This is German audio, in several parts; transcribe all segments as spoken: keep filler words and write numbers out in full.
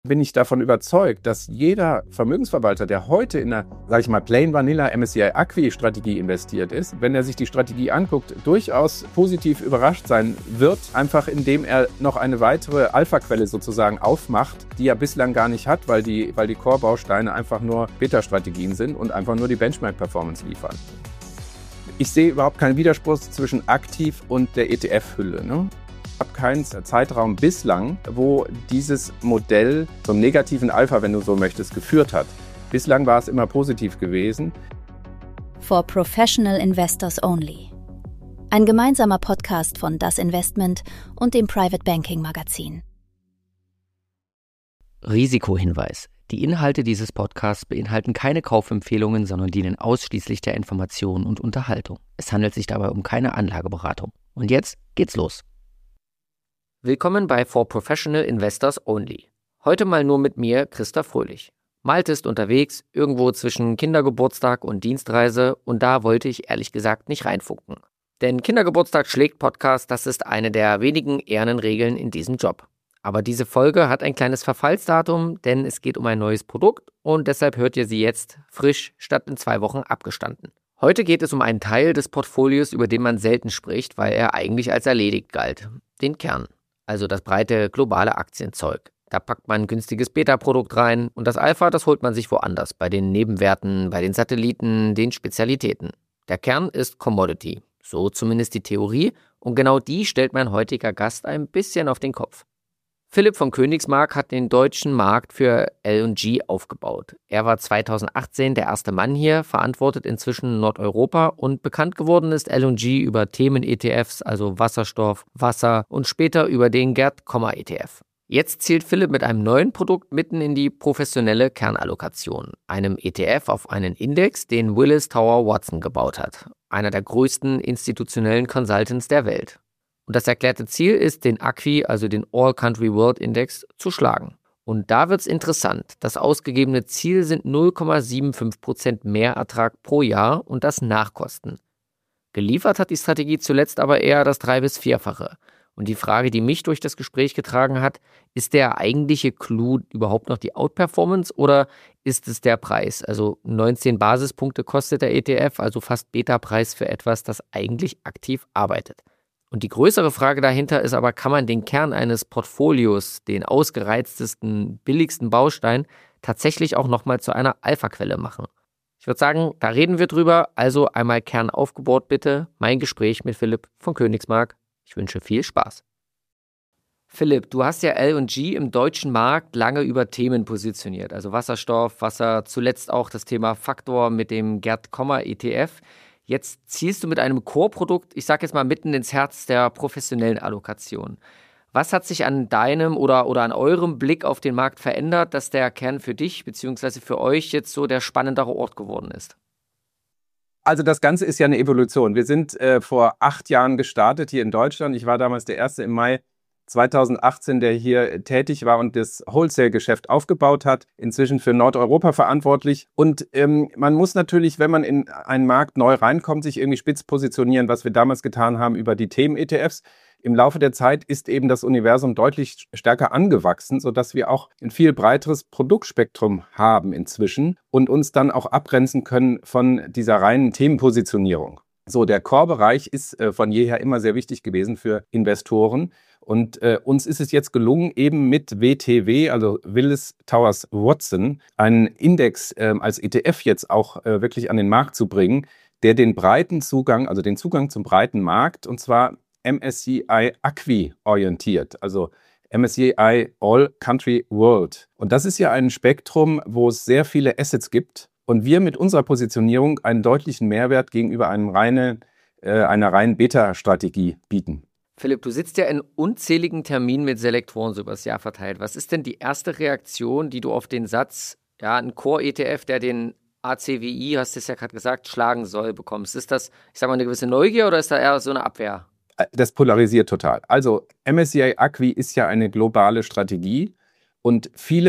bin ich davon überzeugt, dass jeder Vermögensverwalter, der heute in einer, sage ich mal, Plain Vanilla M S C I Acqui-Strategie investiert ist, wenn er sich die Strategie anguckt, durchaus positiv überrascht sein wird, einfach indem er noch eine weitere Alpha-Quelle sozusagen aufmacht, die er bislang gar nicht hat, weil die, weil die Core-Bausteine einfach nur Beta-Strategien sind und einfach nur die Benchmark-Performance liefern. Ich sehe überhaupt keinen Widerspruch zwischen aktiv und der E T F-Hülle, ne? Ich habe keinen Zeitraum bislang, wo dieses Modell zum negativen Alpha, wenn du so möchtest, geführt hat. Bislang war es immer positiv gewesen. For Professional Investors Only. Ein gemeinsamer Podcast von Das Investment und dem Private Banking Magazin. Risikohinweis. Die Inhalte dieses Podcasts beinhalten keine Kaufempfehlungen, sondern dienen ausschließlich der Information und Unterhaltung. Es handelt sich dabei um keine Anlageberatung. Und jetzt geht's los. Willkommen bei For Professional Investors Only. Heute mal nur mit mir, Christa Fröhlich. Malte ist unterwegs, irgendwo zwischen Kindergeburtstag und Dienstreise, und da wollte ich ehrlich gesagt nicht reinfunken. Denn Kindergeburtstag schlägt Podcast, das ist eine der wenigen ehernen Regeln in diesem Job. Aber diese Folge hat ein kleines Verfallsdatum, denn es geht um ein neues Produkt und deshalb hört ihr sie jetzt frisch statt in zwei Wochen abgestanden. Heute geht es um einen Teil des Portfolios, über den man selten spricht, weil er eigentlich als erledigt galt. Den Kern. Also das breite globale Aktienzeug. Da packt man ein günstiges Beta-Produkt rein und das Alpha, das holt man sich woanders, bei den Nebenwerten, bei den Satelliten, den Spezialitäten. Der Kern ist Commodity, so zumindest die Theorie, und genau die stellt mein heutiger Gast ein bisschen auf den Kopf. Philipp von Königsmark hat den deutschen Markt für L und G aufgebaut. Er war zweitausendachtzehn der erste Mann hier, verantwortet inzwischen Nordeuropa, und bekannt geworden ist L und G über Themen-E T Fs, also Wasserstoff, Wasser, und später über den Gerd-Kommer-E T F. Jetzt zielt Philipp mit einem neuen Produkt mitten in die professionelle Kernallokation, einem E T F auf einen Index, den Willis Tower Watson gebaut hat, einer der größten institutionellen Consultants der Welt. Und das erklärte Ziel ist, den Acqui, also den All Country World Index, zu schlagen. Und da wird's interessant. Das ausgegebene Ziel sind null Komma fünfundsiebzig Prozent mehr Ertrag pro Jahr und das nach Kosten. Geliefert hat die Strategie zuletzt aber eher das drei- bis vierfache. Und die Frage, die mich durch das Gespräch getragen hat, ist der eigentliche Clou überhaupt noch die Outperformance oder ist es der Preis? Also neunzehn Basispunkte kostet der E T F, also fast Beta-Preis für etwas, das eigentlich aktiv arbeitet. Und die größere Frage dahinter ist aber, kann man den Kern eines Portfolios, den ausgereiztesten, billigsten Baustein, tatsächlich auch nochmal zu einer Alpha-Quelle machen? Ich würde sagen, da reden wir drüber. Also einmal Kern aufgebohrt bitte. Mein Gespräch mit Philipp von Königsmark. Ich wünsche viel Spaß. Philipp, du hast ja L und G im deutschen Markt lange über Themen positioniert. Also Wasserstoff, Wasser, zuletzt auch das Thema Faktor mit dem Gerd-Kommer-E T F. Jetzt zielst du mit einem Core-Produkt, ich sage jetzt mal, mitten ins Herz der professionellen Allokation. Was hat sich an deinem oder, oder an eurem Blick auf den Markt verändert, dass der Kern für dich bzw. für euch jetzt so der spannendere Ort geworden ist? Also das Ganze ist ja eine Evolution. Wir sind äh, vor acht Jahren gestartet hier in Deutschland. Ich war damals der Erste im Mai zweitausendachtzehn, der hier tätig war und das Wholesale-Geschäft aufgebaut hat, inzwischen für Nordeuropa verantwortlich. Und ähm, man muss natürlich, wenn man in einen Markt neu reinkommt, sich irgendwie spitz positionieren, was wir damals getan haben über die Themen-E T Fs. Im Laufe der Zeit ist eben das Universum deutlich stärker angewachsen, sodass wir auch ein viel breiteres Produktspektrum haben inzwischen und uns dann auch abgrenzen können von dieser reinen Themenpositionierung. So, der Core-Bereich ist äh, von jeher immer sehr wichtig gewesen für Investoren. Und äh, uns ist es jetzt gelungen, eben mit W T W, also Willis Towers Watson, einen Index äh, als E T F jetzt auch äh, wirklich an den Markt zu bringen, der den breiten Zugang, also den Zugang zum breiten Markt, und zwar M S C I Acqui orientiert, also M S C I All Country World. Und das ist ja ein Spektrum, wo es sehr viele Assets gibt und wir mit unserer Positionierung einen deutlichen Mehrwert gegenüber einem reinen, äh, einer reinen Beta-Strategie bieten. Philipp, du sitzt ja in unzähligen Terminen mit Selektoren so übers Jahr verteilt. Was ist denn die erste Reaktion, die du auf den Satz, ja, ein Core-E T F, der den A C W I, hast du es ja gerade gesagt, schlagen soll, bekommst? Ist das, ich sag mal, eine gewisse Neugier oder ist da eher so eine Abwehr? Das polarisiert total. Also M S C I Acqui ist ja eine globale Strategie und viele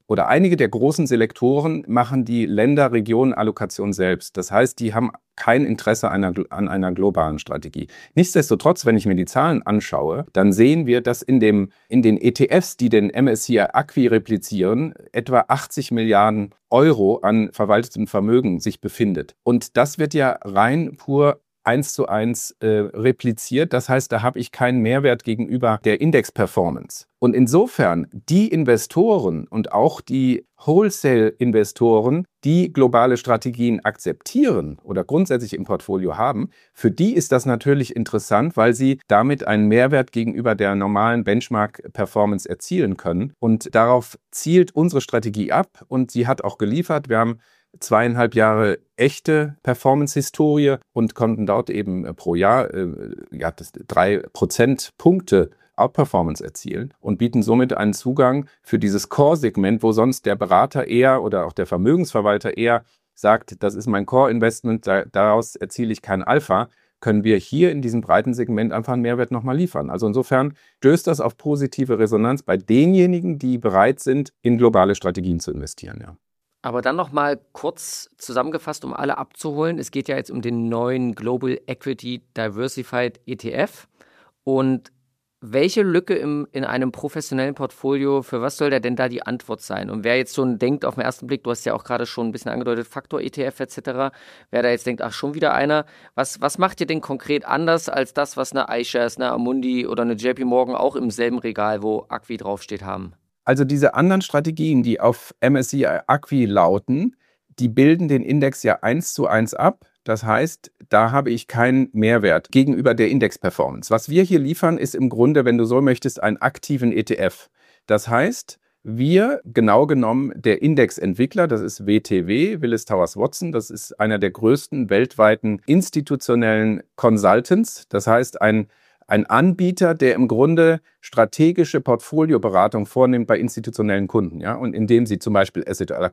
oder einige der großen Selektoren machen die Länder-Regionen-Allokation selbst. Das heißt, die haben kein Interesse einer, an einer globalen Strategie. Nichtsdestotrotz, wenn ich mir die Zahlen anschaue, dann sehen wir, dass in, dem, in den E T Fs, die den M S C I Acqui replizieren, etwa achtzig Milliarden Euro an verwaltetem Vermögen sich befindet. Und das wird ja rein pur eins zu eins äh, repliziert. Das heißt, da habe ich keinen Mehrwert gegenüber der Index-Performance. Und insofern die Investoren und auch die Wholesale-Investoren, die globale Strategien akzeptieren oder grundsätzlich im Portfolio haben, für die ist das natürlich interessant, weil sie damit einen Mehrwert gegenüber der normalen Benchmark-Performance erzielen können. Und darauf zielt unsere Strategie ab und sie hat auch geliefert. Wir haben zweieinhalb Jahre echte Performance-Historie und konnten dort eben pro Jahr äh, ja, das drei Prozentpunkte Outperformance erzielen und bieten somit einen Zugang für dieses Core-Segment, wo sonst der Berater eher oder auch der Vermögensverwalter eher sagt, das ist mein Core-Investment, da, daraus erziele ich kein Alpha, können wir hier in diesem breiten Segment einfach einen Mehrwert nochmal liefern. Also insofern stößt das auf positive Resonanz bei denjenigen, die bereit sind, in globale Strategien zu investieren. Ja. Aber dann noch mal kurz zusammengefasst, um alle abzuholen. Es geht ja jetzt um den neuen Global Equity Diversified E T F. Und welche Lücke im, in einem professionellen Portfolio, für was soll der denn da die Antwort sein? Und wer jetzt schon denkt auf den ersten Blick, du hast ja auch gerade schon ein bisschen angedeutet, Faktor-E T F et cetera, wer da jetzt denkt, ach, schon wieder einer, was, was macht ihr denn konkret anders als das, was eine iShares, eine Amundi oder eine J P Morgan auch im selben Regal, wo Acqui draufsteht, haben? Also diese anderen Strategien, die auf M S C I Acqui lauten, die bilden den Index ja eins zu eins ab. Das heißt, da habe ich keinen Mehrwert gegenüber der Index-Performance. Was wir hier liefern, ist im Grunde, wenn du so möchtest, einen aktiven E T F. Das heißt, wir, genau genommen der Indexentwickler, das ist W T W, Willis Towers Watson, das ist einer der größten weltweiten institutionellen Consultants. Das heißt, ein Ein Anbieter, der im Grunde strategische Portfolioberatung vornimmt bei institutionellen Kunden, ja, und indem sie zum Beispiel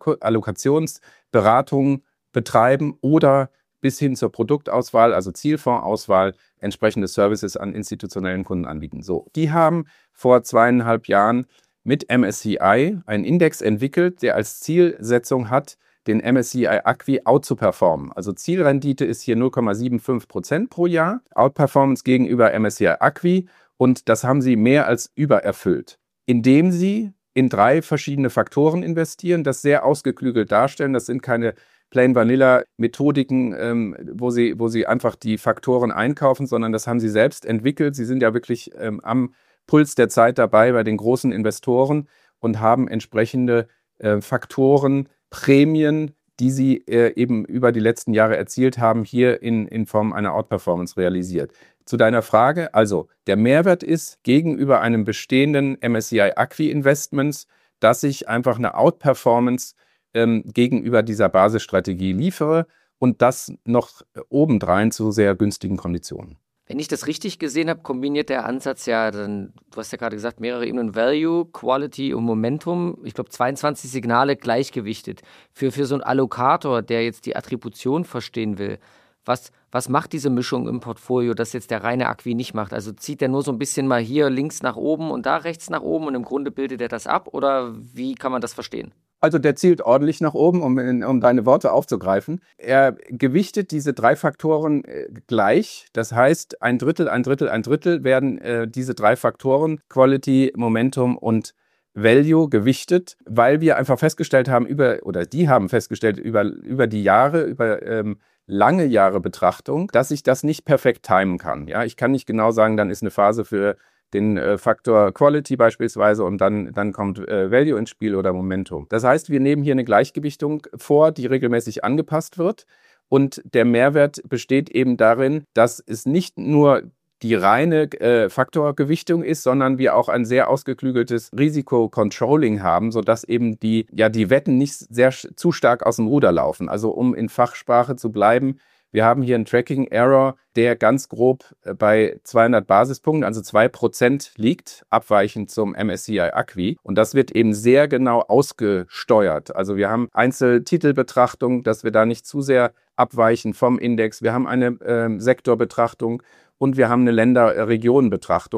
Asset-Allokationsberatung betreiben oder bis hin zur Produktauswahl, also Zielfondsauswahl, entsprechende Services an institutionellen Kunden anbieten. So, die haben vor zweieinhalb Jahren mit M S C I einen Index entwickelt, der als Zielsetzung hat, den M S C I Acqui out zu performen. Also Zielrendite ist hier null Komma fünfundsiebzig Prozent pro Jahr, Outperformance gegenüber M S C I Acqui, und das haben sie mehr als übererfüllt, indem sie in drei verschiedene Faktoren investieren, das sehr ausgeklügelt darstellen. Das sind keine Plain Vanilla Methodiken, ähm, wo sie, wo sie einfach die Faktoren einkaufen, sondern das haben sie selbst entwickelt. Sie sind ja wirklich ähm, am Puls der Zeit dabei bei den großen Investoren und haben entsprechende äh, Faktoren, Prämien, die sie äh, eben über die letzten Jahre erzielt haben, hier in, in Form einer Outperformance realisiert. Zu deiner Frage, also der Mehrwert ist gegenüber einem bestehenden M S C I Acqui Investments, dass ich einfach eine Outperformance ähm, gegenüber dieser Basisstrategie liefere und das noch obendrein zu sehr günstigen Konditionen. Wenn ich das richtig gesehen habe, kombiniert der Ansatz ja, dann, du hast ja gerade gesagt, mehrere Ebenen, Value, Quality und Momentum. Ich glaube, zweiundzwanzig Signale gleichgewichtet. Für, für so einen Allokator, der jetzt die Attribution verstehen will, was, was macht diese Mischung im Portfolio, das jetzt der reine Acqui nicht macht? Also zieht der nur so ein bisschen mal hier links nach oben und da rechts nach oben und im Grunde bildet er das ab? Oder wie kann man das verstehen? Also der zielt ordentlich nach oben, um, um deine Worte aufzugreifen. Er gewichtet diese drei Faktoren äh, gleich. Das heißt, ein Drittel, ein Drittel, ein Drittel werden äh, diese drei Faktoren, Quality, Momentum und Value, gewichtet, weil wir einfach festgestellt haben, über oder die haben festgestellt über, über die Jahre, über ähm, lange Jahre Betrachtung, dass ich das nicht perfekt timen kann. Ja, ich kann nicht genau sagen, dann ist eine Phase für den äh, Faktor Quality beispielsweise und dann, dann kommt äh, Value ins Spiel oder Momentum. Das heißt, wir nehmen hier eine Gleichgewichtung vor, die regelmäßig angepasst wird, und der Mehrwert besteht eben darin, dass es nicht nur die reine äh, Faktorgewichtung ist, sondern wir auch ein sehr ausgeklügeltes Risikocontrolling haben, sodass eben die, ja, die Wetten nicht sehr zu stark aus dem Ruder laufen. Also um in Fachsprache zu bleiben, wir haben hier einen Tracking-Error, der ganz grob bei zweihundert Basispunkten, also zwei Prozent liegt, abweichend zum M S C I Acqui. Und das wird eben sehr genau ausgesteuert. Also wir haben Einzeltitelbetrachtung, dass wir da nicht zu sehr abweichen vom Index. Wir haben eine äh, Sektorbetrachtung und wir haben eine Länder-Region-Betrachtung,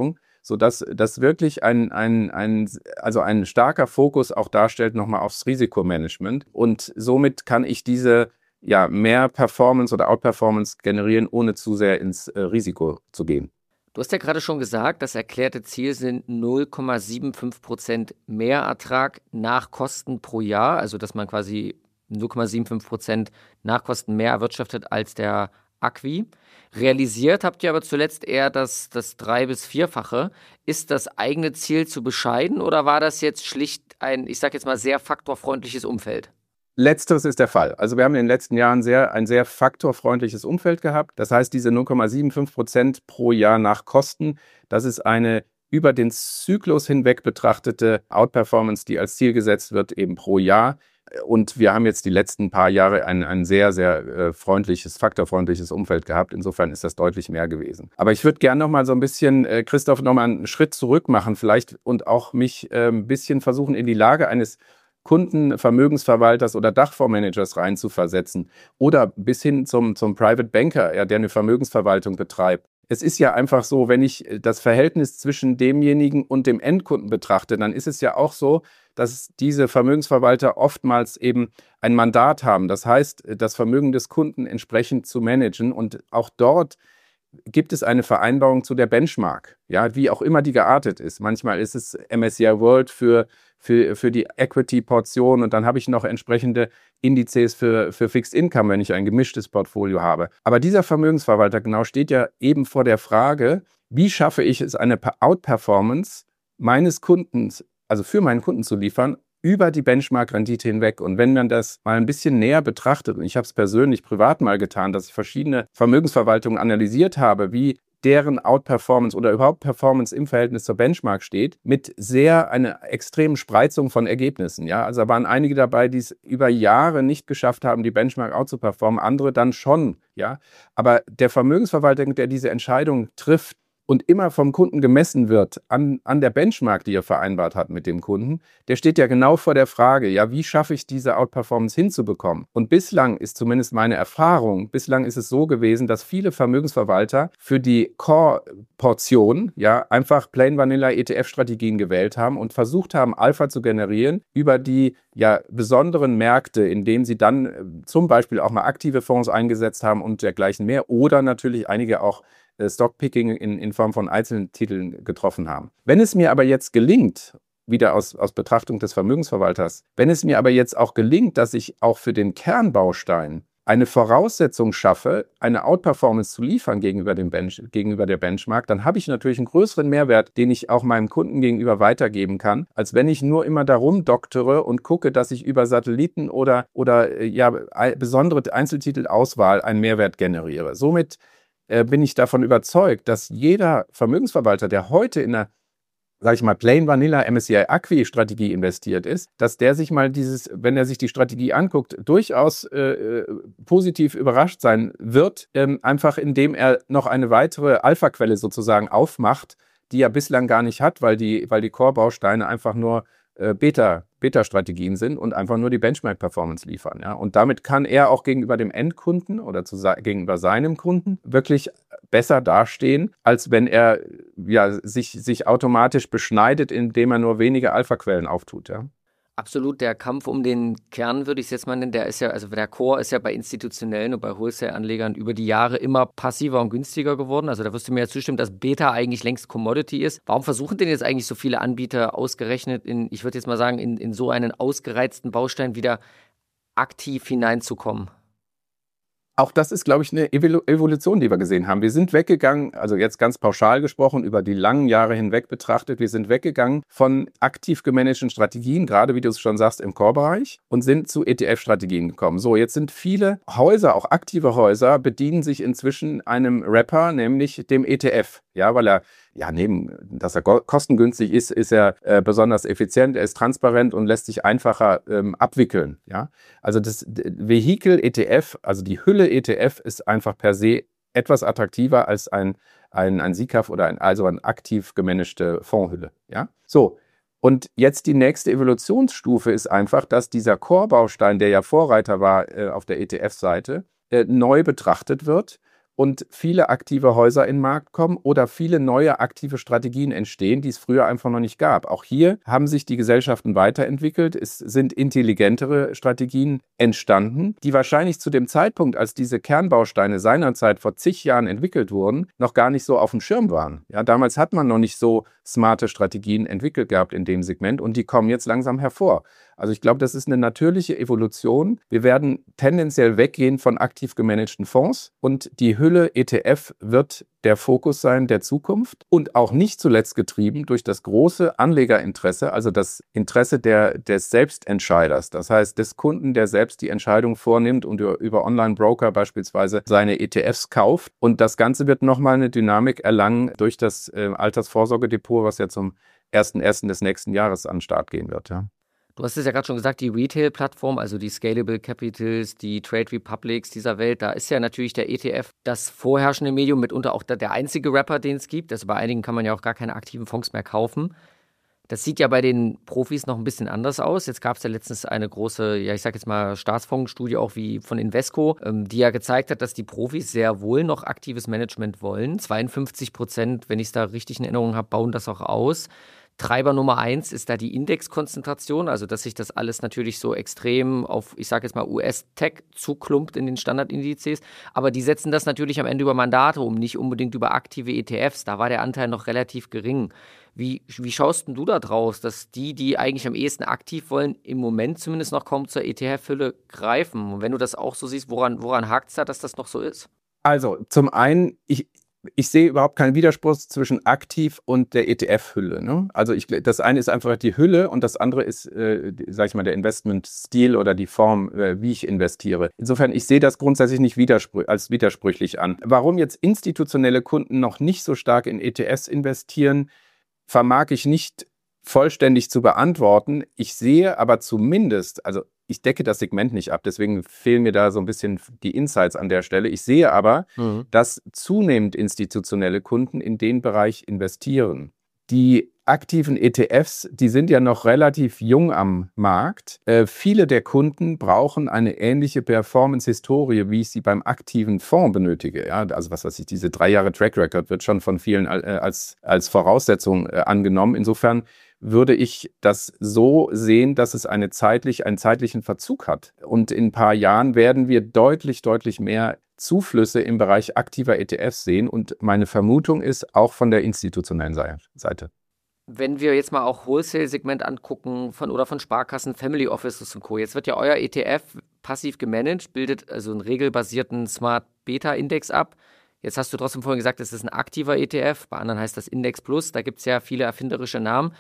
sodass das wirklich ein, ein, ein, also ein starker Fokus auch darstellt nochmal aufs Risikomanagement. Und somit kann ich diese ja, mehr Performance oder Outperformance generieren, ohne zu sehr ins äh, Risiko zu gehen. Du hast ja gerade schon gesagt, das erklärte Ziel sind null Komma fünfundsiebzig Prozent Mehrertrag nach Kosten pro Jahr, also dass man quasi null Komma fünfundsiebzig Prozent Nachkosten mehr erwirtschaftet als der Acqui. Realisiert habt ihr aber zuletzt eher das, das drei- bis vierfache. Ist das eigene Ziel zu bescheiden oder war das jetzt schlicht ein, ich sage jetzt mal, sehr faktorfreundliches Umfeld? Letzteres ist der Fall. Also wir haben in den letzten Jahren sehr, ein sehr faktorfreundliches Umfeld gehabt. Das heißt, diese null Komma fünfundsiebzig Prozent pro Jahr nach Kosten, das ist eine über den Zyklus hinweg betrachtete Outperformance, die als Ziel gesetzt wird, eben pro Jahr. Und wir haben jetzt die letzten paar Jahre ein, ein sehr, sehr äh, freundliches, faktorfreundliches Umfeld gehabt. Insofern ist das deutlich mehr gewesen. Aber ich würde gerne noch mal so ein bisschen, äh, Christoph, noch mal einen Schritt zurück machen vielleicht und auch mich äh, ein bisschen versuchen, in die Lage eines Kunden, Vermögensverwalters oder Dachfondsmanagers reinzuversetzen oder bis hin zum, zum Private Banker, ja, der eine Vermögensverwaltung betreibt. Es ist ja einfach so, wenn ich das Verhältnis zwischen demjenigen und dem Endkunden betrachte, dann ist es ja auch so, dass diese Vermögensverwalter oftmals eben ein Mandat haben. Das heißt, das Vermögen des Kunden entsprechend zu managen, und auch dort gibt es eine Vereinbarung zu der Benchmark, ja, wie auch immer die geartet ist. Manchmal ist es M S C I World für, für, für die Equity-Portion und dann habe ich noch entsprechende Indizes für, für Fixed Income, wenn ich ein gemischtes Portfolio habe. Aber dieser Vermögensverwalter genau steht ja eben vor der Frage, wie schaffe ich es, eine Outperformance meines Kundens, also für meinen Kunden zu liefern, über die Benchmark-Rendite hinweg. Und wenn man das mal ein bisschen näher betrachtet, und ich habe es persönlich privat mal getan, dass ich verschiedene Vermögensverwaltungen analysiert habe, wie deren Outperformance oder überhaupt Performance im Verhältnis zur Benchmark steht, mit sehr einer extremen Spreizung von Ergebnissen. Ja? Also da waren einige dabei, die es über Jahre nicht geschafft haben, die Benchmark out zu performen, andere dann schon. Ja? Aber der Vermögensverwalter, der diese Entscheidung trifft, und immer vom Kunden gemessen wird an, an der Benchmark, die er vereinbart hat mit dem Kunden, der steht ja genau vor der Frage, ja, wie schaffe ich diese Outperformance hinzubekommen? Und bislang ist zumindest meine Erfahrung, bislang ist es so gewesen, dass viele Vermögensverwalter für die Core-Portion ja einfach Plain Vanilla E T F-Strategien gewählt haben und versucht haben, Alpha zu generieren über die ja besonderen Märkte, in denen sie dann äh, zum Beispiel auch mal aktive Fonds eingesetzt haben und dergleichen mehr, oder natürlich einige auch Stockpicking in, in Form von Einzeltiteln getroffen haben. Wenn es mir aber jetzt gelingt, wieder aus, aus Betrachtung des Vermögensverwalters, wenn es mir aber jetzt auch gelingt, dass ich auch für den Kernbaustein eine Voraussetzung schaffe, eine Outperformance zu liefern gegenüber, dem Bench, gegenüber der Benchmark, dann habe ich natürlich einen größeren Mehrwert, den ich auch meinem Kunden gegenüber weitergeben kann, als wenn ich nur immer darum doktere und gucke, dass ich über Satelliten oder, oder ja, besondere Einzeltitelauswahl einen Mehrwert generiere. Somit bin ich davon überzeugt, dass jeder Vermögensverwalter, der heute in einer, sage ich mal, Plain Vanilla M S C I Acqui Strategie investiert ist, dass der sich mal dieses, wenn er sich die Strategie anguckt, durchaus äh, positiv überrascht sein wird, ähm, einfach indem er noch eine weitere Alpha-Quelle sozusagen aufmacht, die er bislang gar nicht hat, weil die, weil die Core-Bausteine einfach nur äh, Beta, Beta-Strategien sind und einfach nur die Benchmark-Performance liefern. Ja? Und damit kann er auch gegenüber dem Endkunden oder zu, gegenüber seinem Kunden wirklich besser dastehen, als wenn er ja, sich, sich automatisch beschneidet, indem er nur wenige Alpha-Quellen auftut. Ja? Absolut, der Kampf um den Kern, würde ich es jetzt mal nennen, der ist ja, also der Core ist ja bei institutionellen und bei Wholesale-Anlegern über die Jahre immer passiver und günstiger geworden. Also da wirst du mir ja zustimmen, dass Beta eigentlich längst Commodity ist. Warum versuchen denn jetzt eigentlich so viele Anbieter ausgerechnet in, ich würde jetzt mal sagen, in, in so einen ausgereizten Baustein wieder aktiv hineinzukommen? Auch das ist, glaube ich, eine Evolution, die wir gesehen haben. Wir sind weggegangen, also jetzt ganz pauschal gesprochen, über die langen Jahre hinweg betrachtet, wir sind weggegangen von aktiv gemanagten Strategien, gerade wie du es schon sagst, im Core-Bereich, und sind zu E T F-Strategien gekommen. So, jetzt sind viele Häuser, auch aktive Häuser, bedienen sich inzwischen einem Wrapper, nämlich dem E T F. Ja, weil er, ja, neben, dass er kostengünstig ist, ist er äh, besonders effizient, er ist transparent und lässt sich einfacher ähm, abwickeln. Ja, also das Vehikel E T F, also die Hülle E T F, ist einfach per se etwas attraktiver als ein, ein, ein S I C A F oder ein, also eine aktiv gemanagte Fondshülle. Ja, so. Und jetzt die nächste Evolutionsstufe ist einfach, dass dieser Core-Baustein, der ja Vorreiter war äh, auf der E T F-Seite, äh, neu betrachtet wird und viele aktive Häuser in den Markt kommen oder viele neue aktive Strategien entstehen, die es früher einfach noch nicht gab. Auch hier haben sich die Gesellschaften weiterentwickelt. Es sind intelligentere Strategien entstanden, die wahrscheinlich zu dem Zeitpunkt, als diese Kernbausteine seinerzeit vor zig Jahren entwickelt wurden, noch gar nicht so auf dem Schirm waren. Ja, damals hat man noch nicht so smarte Strategien entwickelt gehabt in dem Segment und die kommen jetzt langsam hervor. Also ich glaube, das ist eine natürliche Evolution. Wir werden tendenziell weggehen von aktiv gemanagten Fonds und die Hülle E T F wird der Fokus sein der Zukunft und auch nicht zuletzt getrieben durch das große Anlegerinteresse, also das Interesse der, des Selbstentscheiders. Das heißt, des Kunden, der selbst die Entscheidung vornimmt und über Online-Broker beispielsweise seine E T Fs kauft. Und das Ganze wird nochmal eine Dynamik erlangen durch das äh, Altersvorsorgedepot, was ja zum ersten ersten des nächsten Jahres an den Start gehen wird. Ja. Du hast es ja gerade schon gesagt, die Retail-Plattform, also die Scalable Capitals, die Trade Republics dieser Welt, da ist ja natürlich der E T F das vorherrschende Medium, mitunter auch der einzige Rapper, den es gibt. Also bei einigen kann man ja auch gar keine aktiven Fonds mehr kaufen. Das sieht ja bei den Profis noch ein bisschen anders aus. Jetzt gab es ja letztens eine große, ja ich sag jetzt mal Staatsfondsstudie auch wie von Invesco, ähm, die ja gezeigt hat, dass die Profis sehr wohl noch aktives Management wollen. zweiundfünfzig Prozent, wenn ich es da richtig in Erinnerung habe, bauen das auch aus. Treiber Nummer eins ist da die Indexkonzentration, also dass sich das alles natürlich so extrem auf, ich sage jetzt mal U S-Tech zuklumpt in den Standardindizes, aber die setzen das natürlich am Ende über Mandate um, nicht unbedingt über aktive E T Fs, da war der Anteil noch relativ gering. Wie, wie schaust denn du da draus, dass die, die eigentlich am ehesten aktiv wollen, im Moment zumindest noch kaum zur E T F-Hülle greifen? Und wenn du das auch so siehst, woran, woran hakt es da, dass das noch so ist? Also zum einen, ich Ich sehe überhaupt keinen Widerspruch zwischen aktiv und der E T F-Hülle. Ne? Also ich, das eine ist einfach die Hülle und das andere ist, äh, sage ich mal, der Investmentstil oder die Form, äh, wie ich investiere. Insofern, ich sehe das grundsätzlich nicht widersprü- als widersprüchlich an. Warum jetzt institutionelle Kunden noch nicht so stark in E T Fs investieren, vermag ich nicht vollständig zu beantworten. Ich sehe aber zumindest, also ich decke das Segment nicht ab, deswegen fehlen mir da so ein bisschen die Insights an der Stelle. Ich sehe aber, mhm. dass zunehmend institutionelle Kunden in den Bereich investieren. Die aktiven E T Fs, die sind ja noch relativ jung am Markt. Äh, viele der Kunden brauchen eine ähnliche Performance-Historie, wie ich sie beim aktiven Fonds benötige. Ja, also was weiß ich, diese drei Jahre Track Record wird schon von vielen äh, als, als Voraussetzung äh, angenommen. Insofern würde ich das so sehen, dass es eine zeitlich, einen zeitlichen Verzug hat. Und in ein paar Jahren werden wir deutlich, deutlich mehr Zuflüsse im Bereich aktiver E T Fs sehen. Und meine Vermutung ist auch von der institutionellen Seite. Wenn wir jetzt mal auch Wholesale-Segment angucken von oder von Sparkassen, Family Offices und Co. Jetzt wird ja euer E T F passiv gemanagt, bildet also einen regelbasierten Smart Beta-Index ab. Jetzt hast du trotzdem vorhin gesagt, es ist ein aktiver E T F, bei anderen heißt das Index Plus, da gibt es ja viele erfinderische Namen.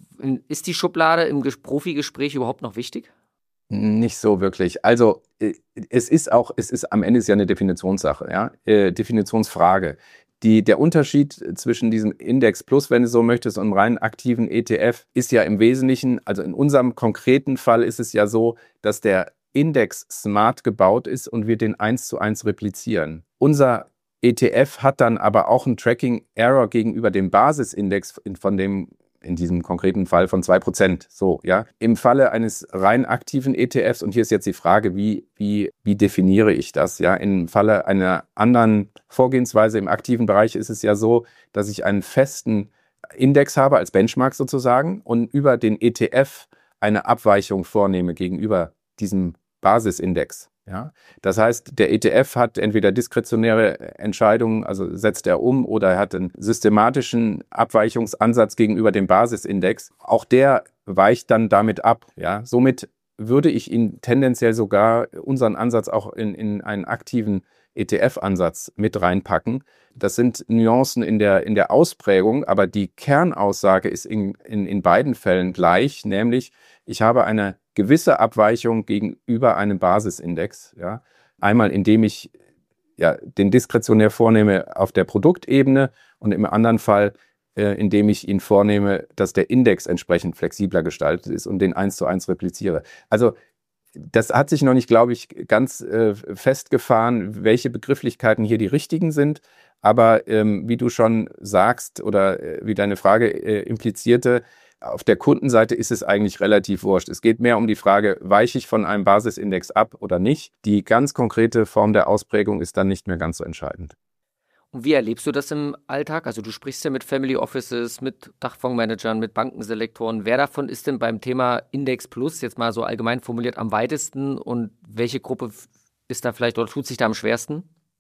Ist die Schublade im Profigespräch überhaupt noch wichtig? Nicht so wirklich. Also es ist auch, es ist am Ende ist ja eine Definitionssache, ja, äh, Definitionsfrage. Die, der Unterschied zwischen diesem Index Plus, wenn du so möchtest, und einem rein aktiven E T F ist ja im Wesentlichen, also in unserem konkreten Fall ist es ja so, dass der Index smart gebaut ist und wir den eins zu eins replizieren. Unser E T F hat dann aber auch einen Tracking-Error gegenüber dem Basisindex, von dem in diesem konkreten Fall von zwei Prozent. So, ja. Im Falle eines rein aktiven E T Fs, und hier ist jetzt die Frage, wie, wie, wie definiere ich das? Ja, im Falle einer anderen Vorgehensweise im aktiven Bereich ist es ja so, dass ich einen festen Index habe als Benchmark sozusagen und über den E T F eine Abweichung vornehme gegenüber diesem Basisindex. Ja, das heißt, der E T F hat entweder diskretionäre Entscheidungen, also setzt er um, oder er hat einen systematischen Abweichungsansatz gegenüber dem Basisindex. Auch der weicht dann damit ab. Ja, somit würde ich ihn tendenziell sogar unseren Ansatz auch in, in einen aktiven E T F-Ansatz mit reinpacken. Das sind Nuancen in der, in der Ausprägung, aber die Kernaussage ist in, in, in beiden Fällen gleich, nämlich ich habe eine gewisse Abweichung gegenüber einem Basisindex. Ja. Einmal, indem ich ja, den diskretionär vornehme auf der Produktebene und im anderen Fall, äh, indem ich ihn vornehme, dass der Index entsprechend flexibler gestaltet ist und den eins zu eins repliziere. Also das hat sich noch nicht, glaube ich, ganz äh, festgefahren, welche Begrifflichkeiten hier die richtigen sind. Aber ähm, wie du schon sagst oder äh, wie deine Frage äh, implizierte, auf der Kundenseite ist es eigentlich relativ wurscht. Es geht mehr um die Frage, weiche ich von einem Basisindex ab oder nicht? Die ganz konkrete Form der Ausprägung ist dann nicht mehr ganz so entscheidend. Und wie erlebst du das im Alltag? Also du sprichst ja mit Family Offices, mit Dachfondsmanagern, mit Bankenselektoren. Wer davon ist denn beim Thema Index Plus, jetzt mal so allgemein formuliert, am weitesten und welche Gruppe ist da vielleicht oder tut sich da am schwersten?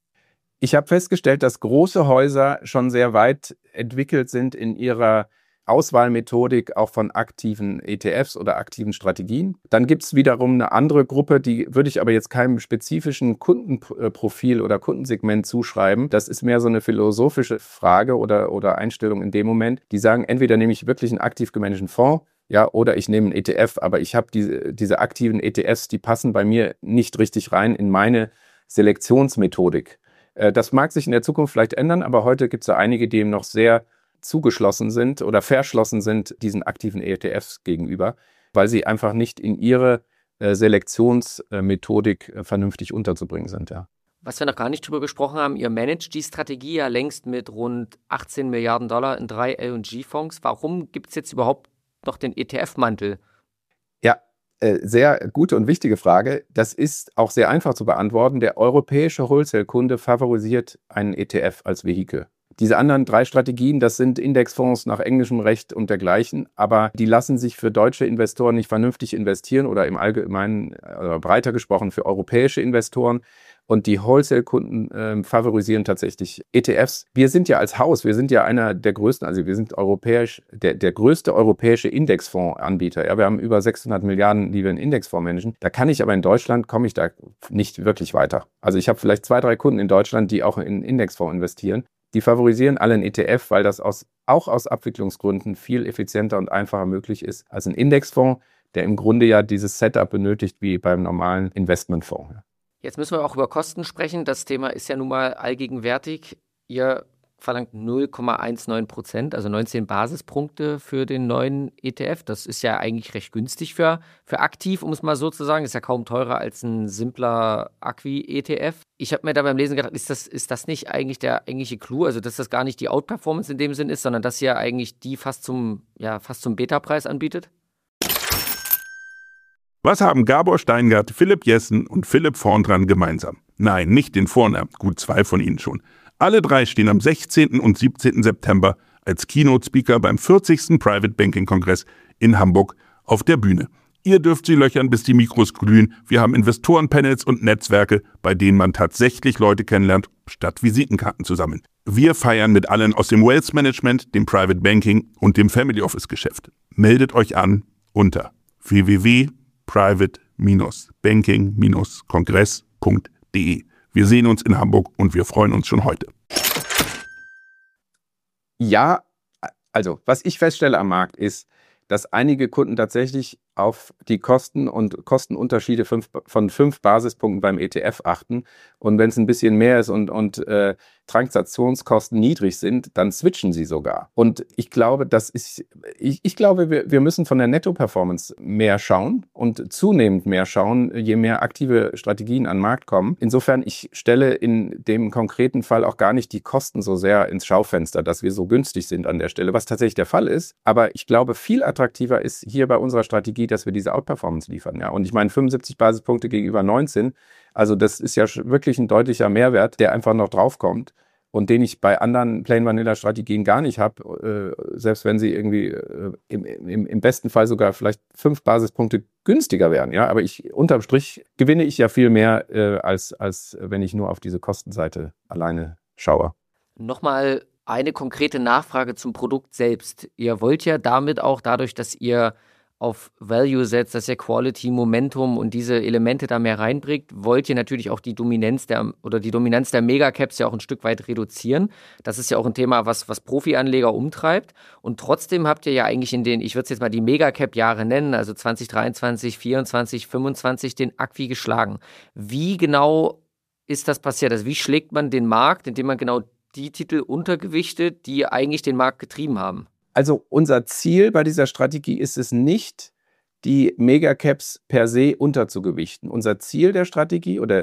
Ich habe festgestellt, dass große Häuser schon sehr weit entwickelt sind in ihrer Auswahlmethodik auch von aktiven E T Fs oder aktiven Strategien. Dann gibt es wiederum eine andere Gruppe, die würde ich aber jetzt keinem spezifischen Kundenprofil oder Kundensegment zuschreiben. Das ist mehr so eine philosophische Frage oder, oder Einstellung in dem Moment. Die sagen, entweder nehme ich wirklich einen aktiv gemanagten Fonds, ja, oder ich nehme einen E T F, aber ich habe diese, diese aktiven E T Fs, die passen bei mir nicht richtig rein in meine Selektionsmethodik. Das mag sich in der Zukunft vielleicht ändern, aber heute gibt es ja einige, die eben noch sehr zugeschlossen sind oder verschlossen sind diesen aktiven E T Fs gegenüber, weil sie einfach nicht in ihre äh, Selektionsmethodik äh, vernünftig unterzubringen sind. Ja. Was wir noch gar nicht drüber gesprochen haben, ihr managt die Strategie ja längst mit rund achtzehn Milliarden Dollar in drei L und G-Fonds. Warum gibt es jetzt überhaupt noch den E T F-Mantel? Ja, äh, sehr gute und wichtige Frage. Das ist auch sehr einfach zu beantworten. Der europäische Wholesale-Kunde favorisiert einen E T F als Vehikel. Diese anderen drei Strategien, das sind Indexfonds nach englischem Recht und dergleichen, aber die lassen sich für deutsche Investoren nicht vernünftig investieren oder im Allgemeinen, oder breiter gesprochen, für europäische Investoren. Und die Wholesale-Kunden äh, favorisieren tatsächlich E T Fs. Wir sind ja als Haus, wir sind ja einer der größten, also wir sind europäisch, der, der größte europäische Indexfondsanbieter. Ja, wir haben über sechshundert Milliarden, die wir in Indexfonds managen. Da kann ich aber in Deutschland, komme ich da nicht wirklich weiter. Also ich habe vielleicht zwei, drei Kunden in Deutschland, die auch in Indexfonds investieren. Die favorisieren alle einen E T F, weil das aus, auch aus Abwicklungsgründen viel effizienter und einfacher möglich ist als ein Indexfonds, der im Grunde ja dieses Setup benötigt wie beim normalen Investmentfonds. Jetzt müssen wir auch über Kosten sprechen. Das Thema ist ja nun mal allgegenwärtig. Ihr verlangt null Komma neunzehn Prozent, also neunzehn Basispunkte für den neuen E T F. Das ist ja eigentlich recht günstig für, für aktiv, um es mal so zu sagen. Ist ja kaum teurer als ein simpler Acqui-E T F. Ich habe mir da beim Lesen gedacht, ist das, ist das nicht eigentlich der eigentliche Clou? Also, dass das gar nicht die Outperformance in dem Sinn ist, sondern dass ihr eigentlich die fast zum, ja, fast zum Beta-Preis anbietet? Was haben Gabor Steingart, Philipp Jessen und Philipp Vorndran gemeinsam? Nein, nicht den Vornamen, gut zwei von ihnen schon. Alle drei stehen am sechzehnten und siebzehnten September als Keynote-Speaker beim vierzigsten Private Banking Kongress in Hamburg auf der Bühne. Ihr dürft sie löchern, bis die Mikros glühen. Wir haben Investorenpanels und Netzwerke, bei denen man tatsächlich Leute kennenlernt, statt Visitenkarten zu sammeln. Wir feiern mit allen aus dem Wealth Management, dem Private Banking und dem Family Office Geschäft. Meldet euch an unter w w w punkt private banking kongress punkt de. Wir sehen uns in Hamburg und wir freuen uns schon heute. Ja, also was ich feststelle am Markt ist, dass einige Kunden tatsächlich auf die Kosten und Kostenunterschiede fünf, von fünf Basispunkten beim E T F achten. Und wenn es ein bisschen mehr ist und, und äh, Transaktionskosten niedrig sind, dann switchen sie sogar. Und ich glaube, das ist, ich, ich glaube, wir, wir müssen von der Netto-Performance mehr schauen und zunehmend mehr schauen, je mehr aktive Strategien an den Markt kommen. Insofern, ich stelle in dem konkreten Fall auch gar nicht die Kosten so sehr ins Schaufenster, dass wir so günstig sind an der Stelle, was tatsächlich der Fall ist. Aber ich glaube, viel attraktiver ist hier bei unserer Strategie, dass wir diese Outperformance liefern. Ja. Und ich meine, fünfundsiebzig Basispunkte gegenüber neunzehn, also das ist ja wirklich ein deutlicher Mehrwert, der einfach noch draufkommt und den ich bei anderen Plain-Vanilla-Strategien gar nicht habe, äh, selbst wenn sie irgendwie äh, im, im, im besten Fall sogar vielleicht fünf Basispunkte günstiger wären. Ja. Aber ich, unterm Strich gewinne ich ja viel mehr, äh, als, als wenn ich nur auf diese Kostenseite alleine schaue. Nochmal eine konkrete Nachfrage zum Produkt selbst. Ihr wollt ja damit auch dadurch, dass ihr auf Value setzt, dass ihr Quality, Momentum und diese Elemente da mehr reinbringt, wollt ihr natürlich auch die Dominanz der oder die Dominanz der Megacaps ja auch ein Stück weit reduzieren. Das ist ja auch ein Thema, was, was Profi-Anleger umtreibt. Und trotzdem habt ihr ja eigentlich in den, ich würde es jetzt mal die Megacap-Jahre nennen, also zwanzig dreiundzwanzig, vierundzwanzig, fünfundzwanzig, den Acqui geschlagen. Wie genau ist das passiert? Also wie schlägt man den Markt, indem man genau die Titel untergewichtet, die eigentlich den Markt getrieben haben? Also unser Ziel bei dieser Strategie ist es nicht, die Megacaps per se unterzugewichten. Unser Ziel der Strategie oder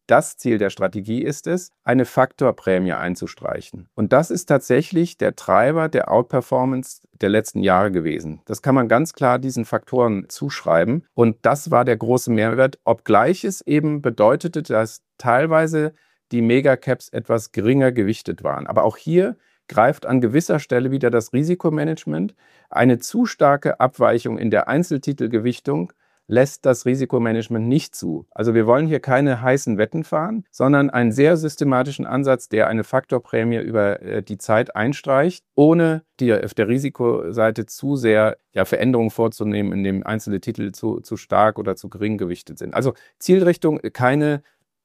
Das Ziel der Strategie ist es, eine Faktorprämie einzustreichen. Und das ist tatsächlich der Treiber der Outperformance der letzten Jahre gewesen. Das kann man ganz klar diesen Faktoren zuschreiben. Und das war der große Mehrwert, obgleich es eben bedeutete, dass teilweise die Megacaps etwas geringer gewichtet waren. Aber auch hier greift an gewisser Stelle wieder das Risikomanagement. Eine zu starke Abweichung in der Einzeltitelgewichtung lässt das Risikomanagement nicht zu. Also wir wollen hier keine heißen Wetten fahren, sondern einen sehr systematischen Ansatz, der eine Faktorprämie über äh, die Zeit einstreicht, ohne die auf der Risikoseite zu sehr ja, Veränderungen vorzunehmen, indem einzelne Titel zu, zu stark oder zu gering gewichtet sind. Also Zielrichtung keine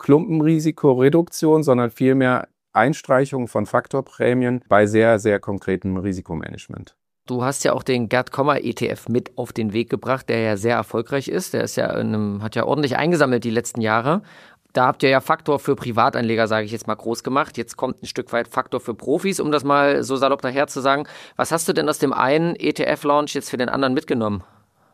Klumpenrisikoreduktion, sondern vielmehr Einstreichung von Faktorprämien bei sehr, sehr konkretem Risikomanagement. Du hast ja auch den Gerd Kommer E T F mit auf den Weg gebracht, der ja sehr erfolgreich ist. Der ist ja in einem, hat ja ordentlich eingesammelt die letzten Jahre. Da habt ihr ja Faktor für Privatanleger, sage ich jetzt mal, groß gemacht. Jetzt kommt ein Stück weit Faktor für Profis, um das mal so salopp daher zu sagen. Was hast du denn aus dem einen E T F-Launch jetzt für den anderen mitgenommen?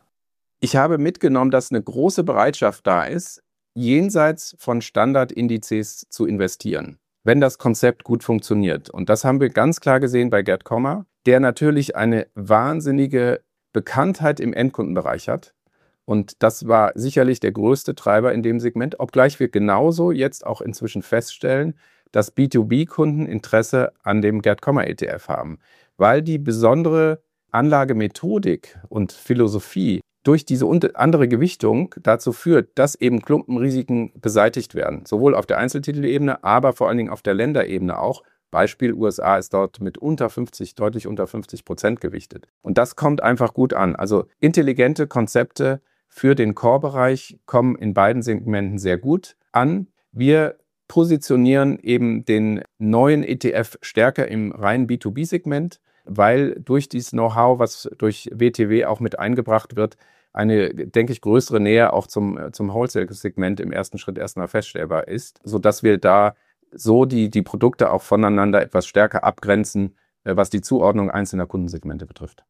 Ich habe mitgenommen, dass eine große Bereitschaft da ist, jenseits von Standardindizes zu investieren, wenn das Konzept gut funktioniert. Und das haben wir ganz klar gesehen bei Gerd Kommer, der natürlich eine wahnsinnige Bekanntheit im Endkundenbereich hat. Und das war sicherlich der größte Treiber in dem Segment, obgleich wir genauso jetzt auch inzwischen feststellen, dass B zwei B-Kunden Interesse an dem Gerd Kommer E T F haben, weil die besondere Anlagemethodik und Philosophie durch diese andere Gewichtung dazu führt, dass eben Klumpenrisiken beseitigt werden. Sowohl auf der Einzeltitelebene, aber vor allen Dingen auf der Länderebene auch. Beispiel U S A ist dort mit unter fünfzig, deutlich unter fünfzig Prozent gewichtet. Und das kommt einfach gut an. Also intelligente Konzepte für den Core-Bereich kommen in beiden Segmenten sehr gut an. Wir positionieren eben den neuen E T F stärker im reinen B zwei B-Segment, weil durch dieses Know-how, was durch W T W auch mit eingebracht wird, eine, denke ich, größere Nähe auch zum, zum Wholesale-Segment im ersten Schritt erstmal feststellbar ist, sodass wir da so die, die Produkte auch voneinander etwas stärker abgrenzen, was die Zuordnung einzelner Kundensegmente betrifft.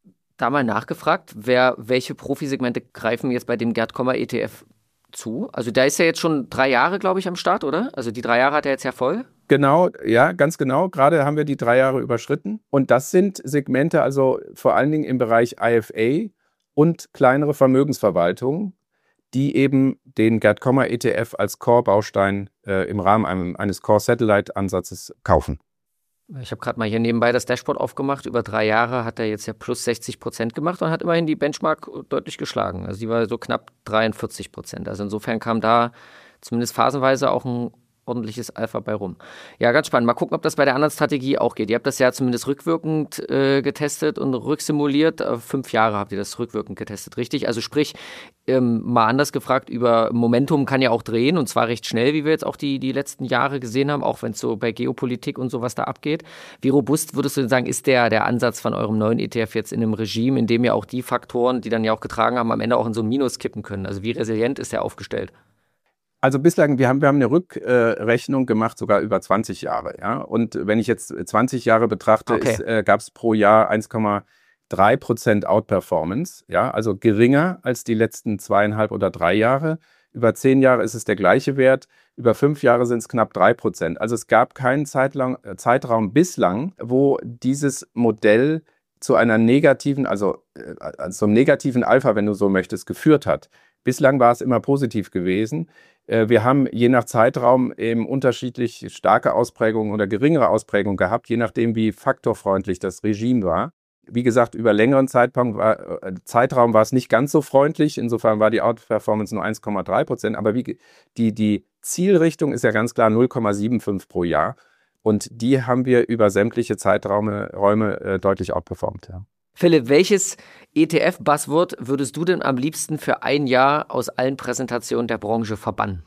Da mal nachgefragt, wer, welche Profisegmente greifen jetzt bei dem Gerd Kommer E T F zu? Also der ist ja jetzt schon drei Jahre, glaube ich, am Start, oder? Also die drei Jahre hat er jetzt ja voll. Genau, ja, ganz genau. Gerade haben wir die drei Jahre überschritten. Und das sind Segmente, also vor allen Dingen im Bereich I F A und kleinere Vermögensverwaltungen, die eben den Gerd Kommer E T F als Core-Baustein äh, im Rahmen einem, eines Core-Satellite-Ansatzes kaufen. Ich habe gerade mal hier nebenbei das Dashboard aufgemacht. Über drei Jahre hat er jetzt ja plus sechzig Prozent gemacht und hat immerhin die Benchmark deutlich geschlagen. Also die war so knapp dreiundvierzig Prozent. Also insofern kam da zumindest phasenweise auch ein ordentliches Alpha bei rum. Ja, ganz spannend. Mal gucken, ob das bei der anderen Strategie auch geht. Ihr habt das ja zumindest rückwirkend äh, getestet und rücksimuliert. Äh, fünf Jahre habt ihr das rückwirkend getestet, richtig? Also sprich, ähm, mal anders gefragt, über Momentum kann ja auch drehen und zwar recht schnell, wie wir jetzt auch die, die letzten Jahre gesehen haben, auch wenn es so bei Geopolitik und sowas da abgeht. Wie robust würdest du denn sagen, ist der, der Ansatz von eurem neuen E T F jetzt in einem Regime, in dem ja auch die Faktoren, die dann ja auch getragen haben, am Ende auch in so ein Minus kippen können? Also wie resilient ist der aufgestellt? Also bislang, wir haben, wir haben eine Rückrechnung äh, gemacht, sogar über zwanzig Jahre. Ja? Und wenn ich jetzt zwanzig Jahre betrachte, okay. äh, gab es pro Jahr eins Komma drei Prozent Outperformance. Ja? Also geringer als die letzten zweieinhalb oder drei Jahre. Über zehn Jahre ist es der gleiche Wert. Über fünf Jahre sind es knapp drei Prozent. Also es gab keinen Zeitlang, äh, Zeitraum bislang, wo dieses Modell zu einer negativen, also äh, zum negativen Alpha, wenn du so möchtest, geführt hat. Bislang war es immer positiv gewesen. Wir haben je nach Zeitraum eben unterschiedlich starke Ausprägungen oder geringere Ausprägungen gehabt, je nachdem, wie faktorfreundlich das Regime war. Wie gesagt, über längeren Zeitpunkt war, äh, Zeitraum war es nicht ganz so freundlich. Insofern war die Outperformance nur eins Komma drei Prozent. Aber wie, die, die Zielrichtung ist ja ganz klar null Komma fünfundsiebzig pro Jahr. Und die haben wir über sämtliche Zeiträume Räume, äh, deutlich outperformt. Ja. Philipp, welches E T F-Buzzword würdest du denn am liebsten für ein Jahr aus allen Präsentationen der Branche verbannen?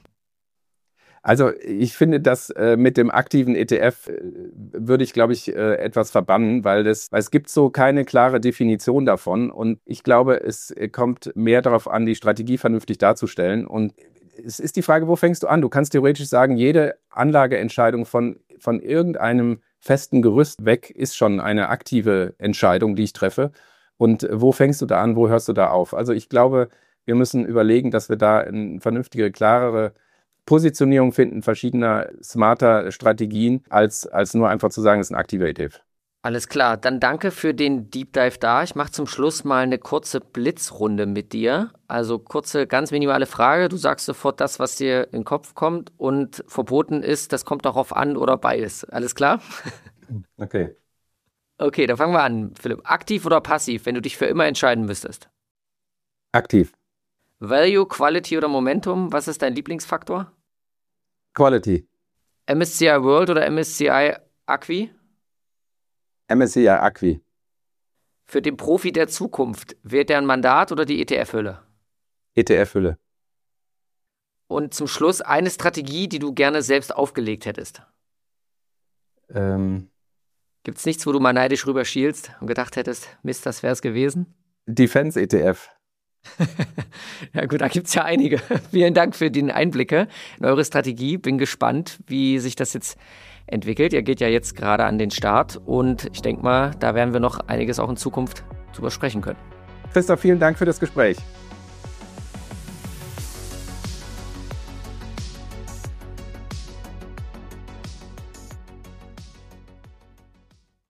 Also ich finde, das äh, mit dem aktiven E T F äh, würde ich, glaube ich, äh, etwas verbannen, weil, das, weil es gibt so keine klare Definition davon. Und ich glaube, es kommt mehr darauf an, die Strategie vernünftig darzustellen. Und es ist die Frage, wo fängst du an? Du kannst theoretisch sagen, jede Anlageentscheidung von, von irgendeinem festen Gerüst weg ist schon eine aktive Entscheidung, die ich treffe. Und wo fängst du da an, wo hörst du da auf? Also ich glaube, wir müssen überlegen, dass wir da eine vernünftige, klarere Positionierung finden verschiedener smarter Strategien, als, als nur einfach zu sagen, es ist ein aktiver E T F. Alles klar, dann danke für den Deep Dive da. Ich mache zum Schluss mal eine kurze Blitzrunde mit dir. Also kurze, ganz minimale Frage. Du sagst sofort das, was dir in den Kopf kommt, und verboten ist, das kommt darauf an oder beides. Alles klar? Okay. Okay, dann fangen wir an. Philipp, aktiv oder passiv, wenn du dich für immer entscheiden müsstest? Aktiv. Value, Quality oder Momentum, was ist dein Lieblingsfaktor? Quality. M S C I World oder M S C I Acqui? M S C I Acqui. Für den Profi der Zukunft, wählt er ein Mandat oder die E T F-Hülle? E T F-Hülle. Und zum Schluss eine Strategie, die du gerne selbst aufgelegt hättest. Ähm, Gibt es nichts, wo du mal neidisch rüber schielst und gedacht hättest, Mist, das wäre es gewesen? Defense-E T F. Ja gut, da gibt es ja einige. Vielen Dank für die Einblicke in eure Strategie. Bin gespannt, wie sich das jetzt entwickelt. Ihr geht ja jetzt gerade an den Start und ich denke mal, da werden wir noch einiges auch in Zukunft drüber sprechen können. Christoph, vielen Dank für das Gespräch.